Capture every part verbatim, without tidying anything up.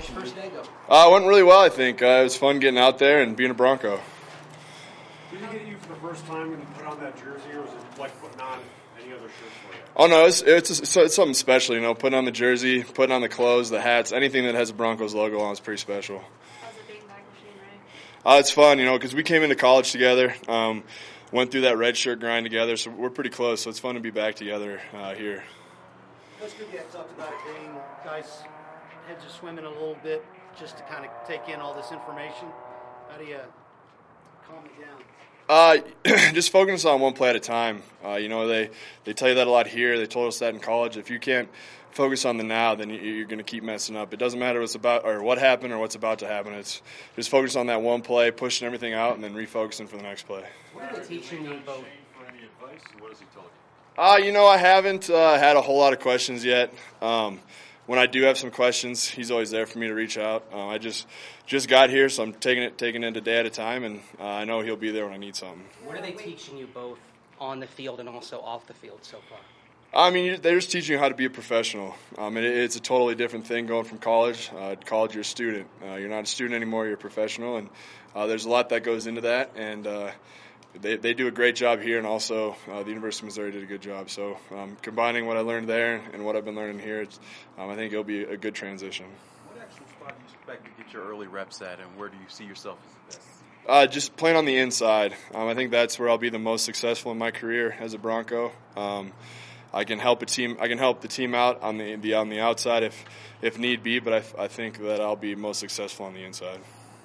How's your first day go? Uh, it went really well, I think. Uh, it was fun getting out there and being a Bronco. Did he get you for the first time when you put on that jersey, or was it like putting on any other shirt for you? Oh, no, it's, it's, it's, it's something special, you know, putting on the jersey, putting on the clothes, the hats, anything that has a Broncos logo on is pretty special. How's it being back machine, right? Uh, it's fun, you know, because we came into college together, um, went through that red shirt grind together, so we're pretty close, so it's fun to be back together uh, here. Coach Kubiak talked about it being guys' heads are swimming a little bit just to kind of take in all this information. How do you calm it down? Uh, just focus on one play at a time. Uh, you know, they, they tell you that a lot here. They told us that in college. If you can't focus on the now, then you're going to keep messing up. It doesn't matter what's about or what happened or what's about to happen. It's just focus on that one play, pushing everything out, and then refocusing for the next play. What are they teaching you both? For any advice, what has he told you? Uh, you know, I haven't uh, had a whole lot of questions yet. Um, when I do have some questions, he's always there for me to reach out. Uh, I just just got here, so I'm taking it taking it a day at a time, and uh, I know he'll be there when I need something. What are they teaching you both on the field and also off the field so far? I mean, they're just teaching you how to be a professional. Um, it, it's a totally different thing going from college. Uh, college, you're a student. Uh, you're not a student anymore. You're a professional, and uh, there's a lot that goes into that. And uh, they they do a great job here, and also uh, the University of Missouri did a good job. So um, combining what I learned there and what I've been learning here, it's, um, I think it'll be a good transition. What actual spot do you expect to get your early reps at, and where do you see yourself as the best? Uh, just playing on the inside. Um, I think that's where I'll be the most successful in my career as a Bronco. Um, I can help a team. I can help the team out on the, the on the outside if if need be. But I, I think that I'll be most successful on the inside.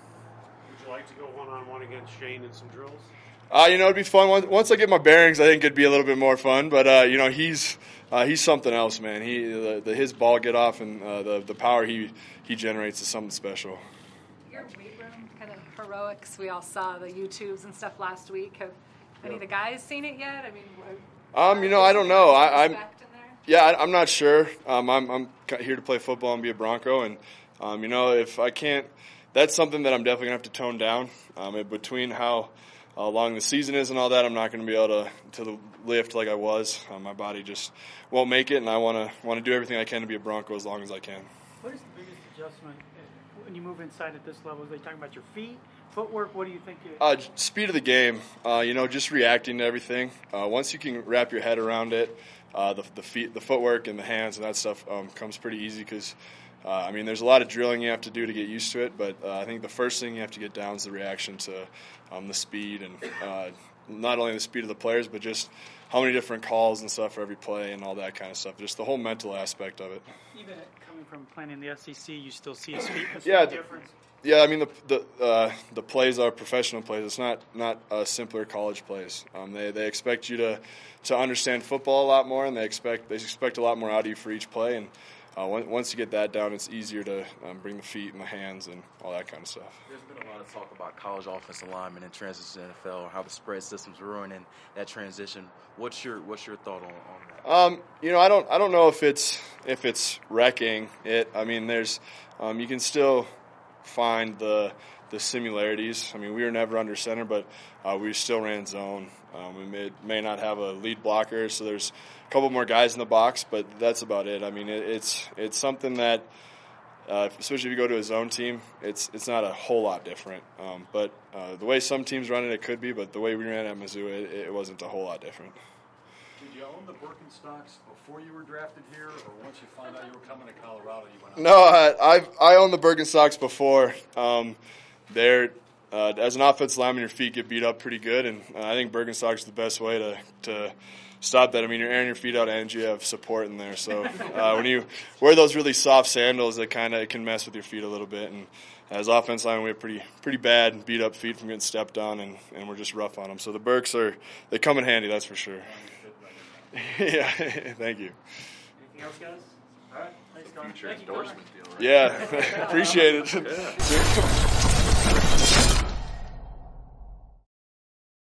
Would you like to go one on one against Shane in some drills? Uh, you know, it'd be fun once, once I get my bearings. I think it'd be a little bit more fun. But uh, you know, he's uh, he's something else, man. He the, the his ball get off and uh, the the power he he generates is something special. Your weight room kind of heroics. We all saw the YouTubes and stuff last week. Have any of the guys seen it yet? I mean. Um, you know, I don't know. I, I'm, Respect in there? yeah, I, I'm not sure. Um, I'm, I'm here to play football and be a Bronco, and um, you know, if I can't, that's something that I'm definitely gonna have to tone down. Um, in between how uh, long the season is and all that, I'm not gonna be able to to lift like I was. Uh, my body just won't make it, and I wanna wanna do everything I can to be a Bronco as long as I can. What is the biggest adjustment uh, when you move inside at this level? Are they talking about your feet, footwork? What do you think? You- Uh, speed of the game, uh, you know, just reacting to everything. Uh, once you can wrap your head around it, uh, the the feet, the footwork, and the hands and that stuff um, comes pretty easy. Because, uh, I mean, there's a lot of drilling you have to do to get used to it. But uh, I think the first thing you have to get down is the reaction to um, the speed, and uh, not only the speed of the players, but just how many different calls and stuff for every play and all that kind of stuff. Just the whole mental aspect of it. Even coming from playing in the S E C, you still see a speed, a speed Yeah, difference. Yeah, I mean the the uh, the plays are professional plays. It's not not uh, simpler college plays. Um, they they expect you to, to understand football a lot more, and they expect they expect a lot more out of you for each play. And uh, once you get that down, it's easier to um, bring the feet and the hands and all that kind of stuff. There's been a lot of talk about college offensive linemen and transition to the N F L, or how the spread systems are ruining that transition. What's your what's your thought on, on that? Um, you know, I don't I don't know if it's if it's wrecking it. I mean, there's um, you can still find the the similarities. I mean, we were never under center, but uh, we still ran zone. Um, we may, may not have a lead blocker, so there's a couple more guys in the box, but that's about it. I mean, it, it's it's something that, uh, especially if you go to a zone team, it's it's not a whole lot different. Um, but uh, the way some teams run it, it could be, but the way we ran at Mizzou, it, it wasn't a whole lot different. Did you own the Birkenstocks before you were drafted here, or once you found out you were coming to Colorado, you went out? No, I I've, I owned the Birkenstocks before. Um, they're uh, as an offensive lineman, your feet get beat up pretty good, and uh, I think Birkenstocks is the best way to to stop that. I mean, you're airing your feet out, and you have support in there. So uh, when you wear those really soft sandals, that kind of can mess with your feet a little bit. And as offensive linemen, we have pretty pretty bad beat up feet from getting stepped on, and, and we're just rough on them. So the Birks are they come in handy, that's for sure. Yeah, thank you. Anything else, guys? All right. Thanks, Connor. Future Thank you, endorsement Connor. deal, right? Yeah, appreciate it. Yeah.